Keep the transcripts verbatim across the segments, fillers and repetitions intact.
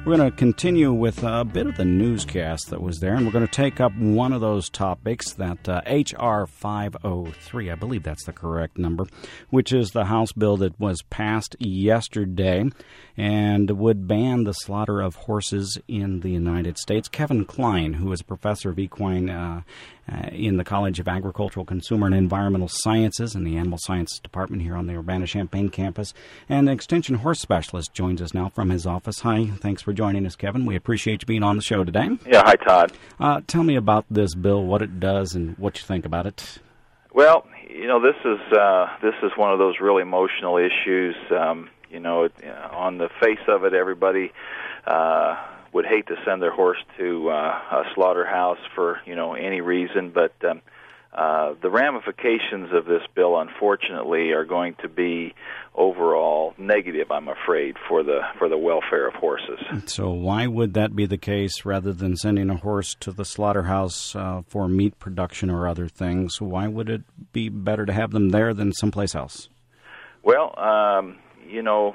We're going to continue with a bit of the newscast that was there, and we're going to take up one of those topics, that uh, H R five oh three, I believe that's the correct number, which is the House bill that was passed yesterday and would ban the slaughter of horses in the United States. Kevin Klein, who is a professor of equine uh, uh, in the College of Agricultural, Consumer, and Environmental Sciences in the Animal Sciences Department here on the Urbana-Champaign campus, and an extension horse specialist, joins us now from his office. Hi, thanks for joining us, Kevin. We appreciate you being on the show today. Yeah, hi, Todd. Uh, tell me about this bill, what it does, and what you think about it. Well, you know, this is uh, this is one of those really emotional issues. Um, you know, it, uh, on the face of it, everybody uh, would hate to send their horse to uh, a slaughterhouse for, you know, any reason, but um, uh, the ramifications of this bill, unfortunately, are going to be overall negative, I'm afraid, for the for the welfare of horses. So why would that be the case rather than sending a horse to the slaughterhouse uh, for meat production or other things? Why would it be better to have them there than someplace else? Well, um, you know,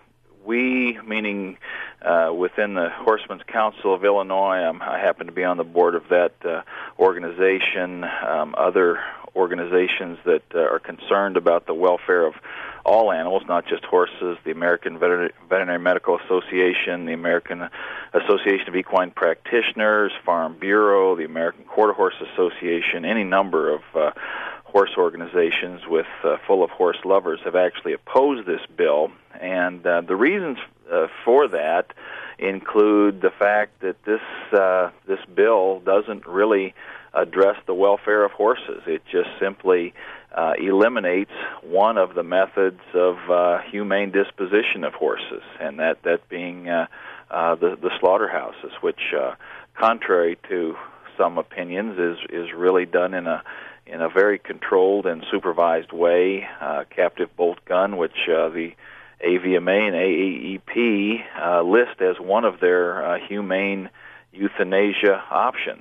we, meaning uh, within the Horsemen's Council of Illinois, um, I happen to be on the board of that uh, organization, um, other organizations that uh, are concerned about the welfare of all animals, not just horses, the American Veter- Veterinary Medical Association, the American Association of Equine Practitioners, Farm Bureau, the American Quarter Horse Association, any number of uh, horse organizations with uh, full of horse lovers have actually opposed this bill, and uh, the reasons uh, for that include the fact that this uh, this bill doesn't really address the welfare of horses. It just simply uh, eliminates one of the methods of uh, humane disposition of horses, and that that being uh, uh, the the slaughterhouses, which, uh, contrary to some opinions, is is really done in a in a very controlled and supervised way. Uh, captive bolt gun, which uh, the A V M A and A A E P uh, list as one of their uh, humane euthanasia options.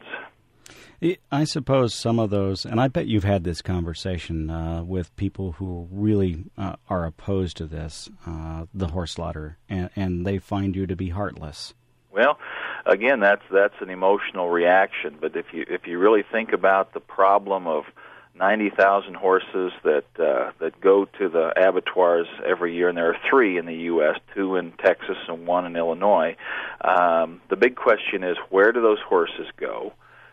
I suppose some of those, and I bet you've had this conversation uh, with people who really uh, are opposed to this, uh, the horse slaughter, and, and they find you to be heartless. Well, again, that's that's an emotional reaction. But if you if you really think about the problem of ninety thousand horses that uh, that go to the abattoirs every year, and there are three in the U S, two in Texas and one in Illinois, um, the big question is, where do those horses go?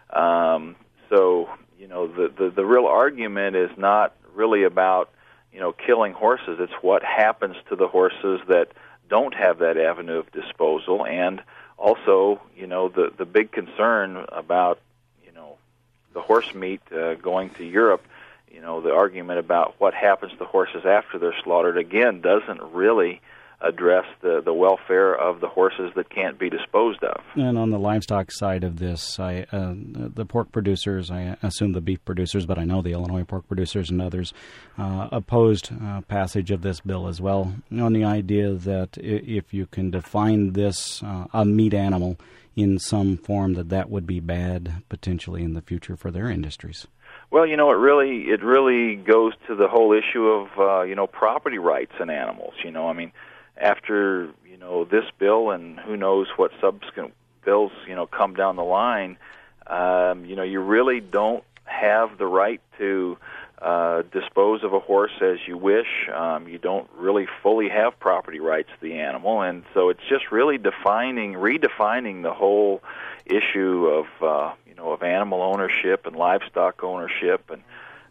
Um, so, you know, the, the the real argument is not really about, you know, killing horses. It's what happens to the horses that don't have that avenue of disposal, and also, you know, the the big concern about, you know, the horse meat uh, going to Europe. You know, the argument about what happens to horses after they're slaughtered, again, doesn't really address the, the welfare of the horses that can't be disposed of. And on the livestock side of this, I, uh, the pork producers, I assume the beef producers, but I know the Illinois pork producers and others uh, opposed uh, passage of this bill as well, on the idea that if you can define this uh, a meat animal in some form, that that would be bad potentially in the future for their industries. Well, you know, it really it really goes to the whole issue of uh, you know, property rights in animals. You know, I mean, after, you know, this bill and who knows what subsequent bills, you know, come down the line, um, you know, you really don't have the right to uh, dispose of a horse as you wish. Um, you don't really fully have property rights to the animal, and so it's just really defining, redefining the whole issue of, uh, you know, of animal ownership and livestock ownership. And,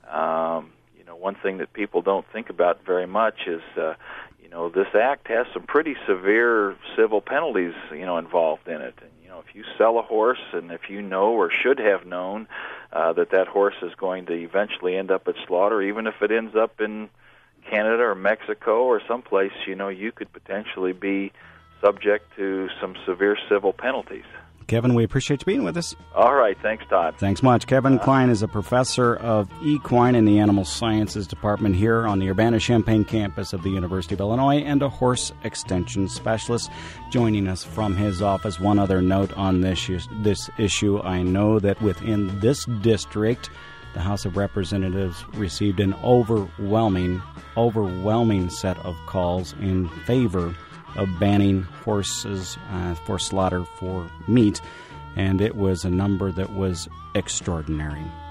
um, you know, one thing that people don't think about very much is, uh, you know, this act has some pretty severe civil penalties, you know, involved in it. And, you know, if you sell a horse and if you know or should have known uh, that that horse is going to eventually end up at slaughter, even if it ends up in Canada or Mexico or someplace, you know, you could potentially be subject to some severe civil penalties. Kevin, we appreciate you being with us. All right. Thanks, Todd. Thanks much. Kevin uh, Klein is a professor of equine in the Animal Sciences Department here on the Urbana-Champaign campus of the University of Illinois, and a horse extension specialist joining us from his office. One other note on this, this issue. I know that within this district, the House of Representatives received an overwhelming, overwhelming set of calls in favor of banning horses uh, for slaughter for meat, and it was a number that was extraordinary.